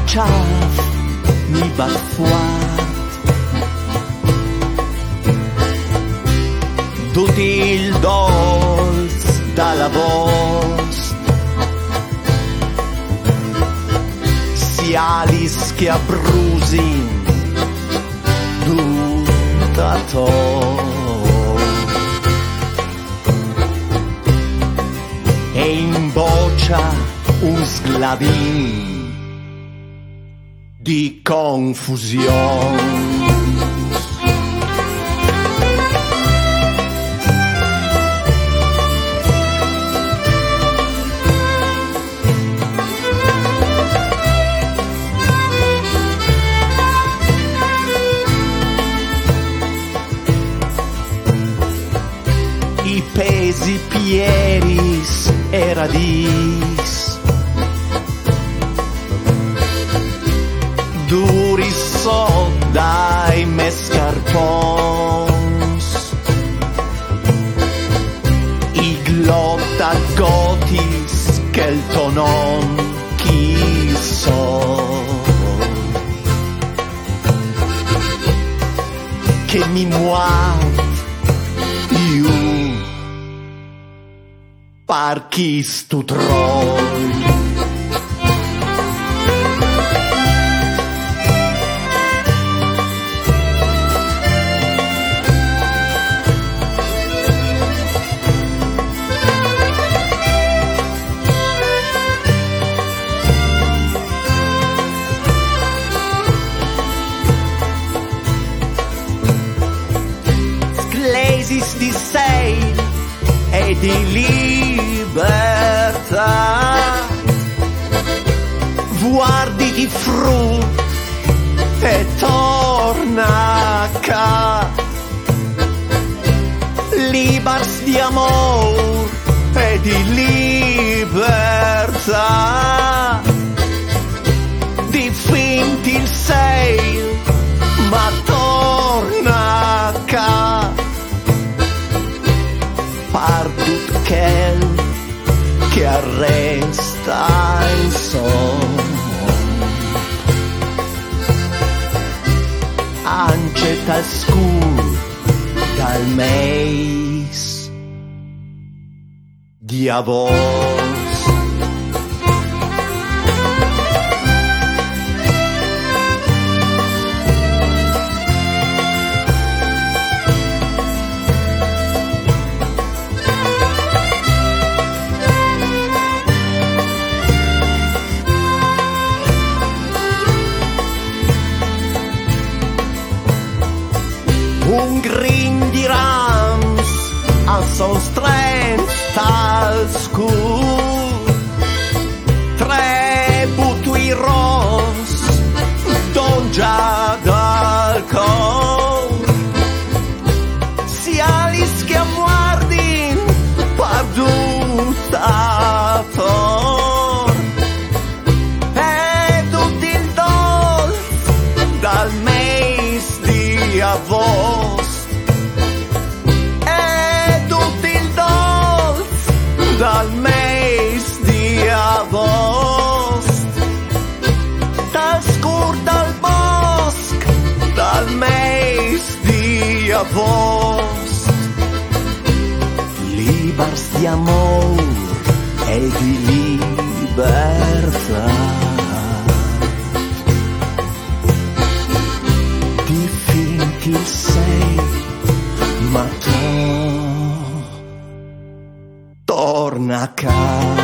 chaf mi bat fuart dut il dolz dalla vost si alis che abbrusin tutta e in boccia un sclavin di confusione. I pesi pieris era dis duri so dai mescarpons I glotta gotis che il tonon chiso che mi muovo io parchis tu troll. Sclesis di sei e di libertà, guarditi frut e torna ca, libars di amor e di libertà, di finti il sei, ma torna ca, pardut che arresta il son, ance tal scur dal meis diavos. Un grin di rams al son strength tal scur, tre butui ros don già dal cor, si alis che amguardin parduta tor, e tutto il dolz dal meis di avost, e tutto il dolz dal meis di avost, dal scur dal bosc dal meis di avost, libars di amor e di libertà, di finti sei, ma torna a casa.